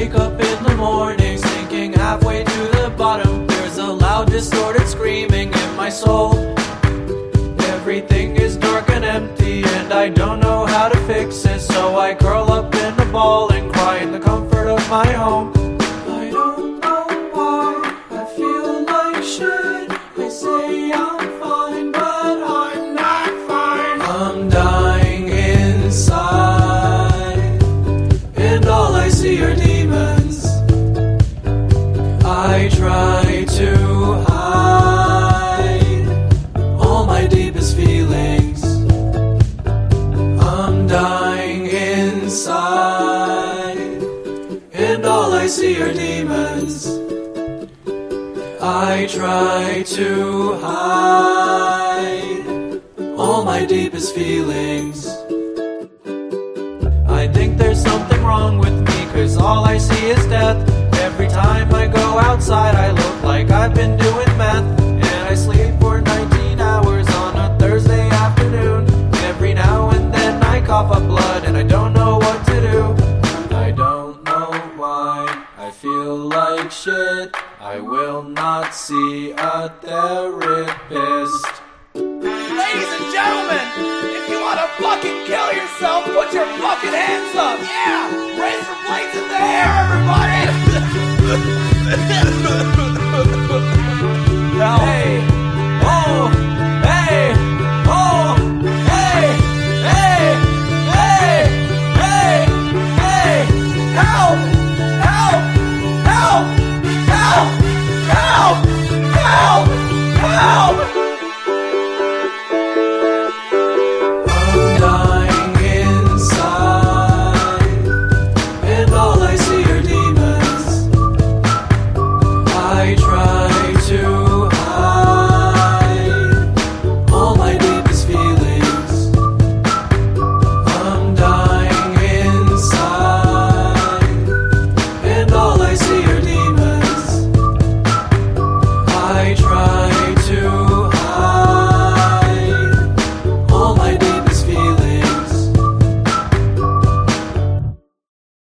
wake up in the morning, sinking halfway to the bottom. There's a loud, distorted screaming in my soul. Everything is dark and empty, and I don't know how to fix it. So I curl up in a ball and cry in the comfort of my home. I don't know why I feel like shit. I say I'm fine, but I'm not fine. I'm dying inside, and all I see are demons. I try to hide all my deepest feelings. I'm dying inside, and all I see are demons. I try to hide all my deepest feelings. I think there's something wrong with me, 'cause all I see is death. Every time I go outside I look like I've been doing meth. And I sleep for 19 hours on a Thursday afternoon. Every now and then I cough up blood and I don't know what to do. I don't know why I feel like shit. I will not see a therapist. Ladies and gentlemen, if you want to fucking kill yourself, put your fucking hands up. Yeah, razor blades in the air, everybody. Now, hey, oh, hey, oh, hey, hey, hey, hey, hey, help!